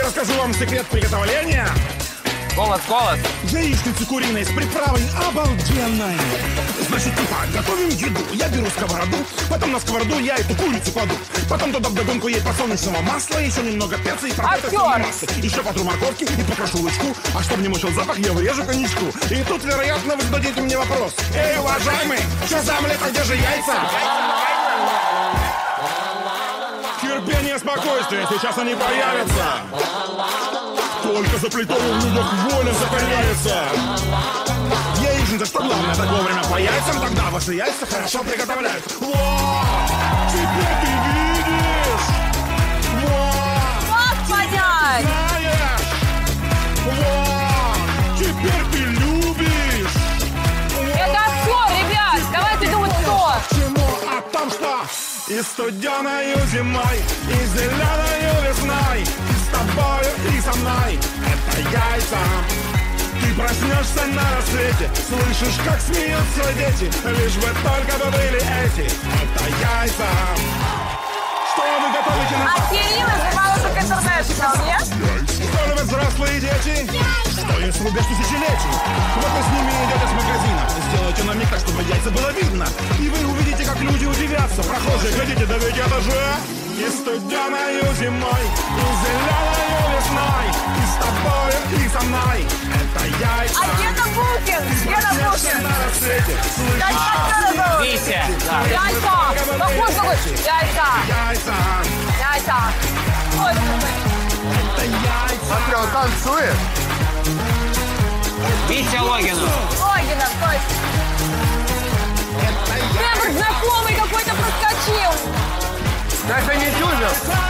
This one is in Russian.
расскажу вам секрет приготовления. Голос. Яичницы куриные с приправой обалденной. Значит, типа, готовим еду. Я беру сковороду, потом на сковороду я эту курицу кладу. Потом туда вдогонку ей подсолнечного масла, еще немного перца и пропитательной массы. Еще потру морковки и покрошу лучку. А чтобы не мучил запах, я вырежу коньячку. И тут, вероятно, вы зададите мне вопрос. Эй, уважаемый, что за омлет, а где же яйца? Терпение, спокойствие, сейчас они появятся. Только за плитой у них воля сохраняется. Яичница, что главное, так вовремя по яйцам, тогда ваши яйца хорошо приготовляют. Во! Теперь ты видишь! Во! Как понять? Знаешь! Во! Теперь ты любишь! Это кто, ребят? Давайте думать, кто. Чему? А там что? И студеною зимой, и зеленою весной, и с тобою, и со мной. Это яйца. Ты проснешься на рассвете, слышишь, как смеются дети, лишь бы только бы были эти. Это яйца. Что вы готовите на... А Кирилл занимался к интернету, нет? Что любят взрослые дети? Что есть рубеж тысячелетий? Вот вы с ними идете с магазина. Сделайте на миг так, чтобы яйца было видно. И вы увидите, как люди удивятся. Прохожие, глядите, да ведь это же... И студеною зимой, и зеленою весной, и с тобой, и со мной. Это яйца. А Гена Букин? Гена Букин. На рассвете, слышишь? Витя. Яйца. Какой такой? Яйца. Яйца. Яйца. Ой, Это яйца. Смотри, он танцует. Витя Логинов. Логина, точно. Прям знакомый какой-то проскочил. Это не Дюмин.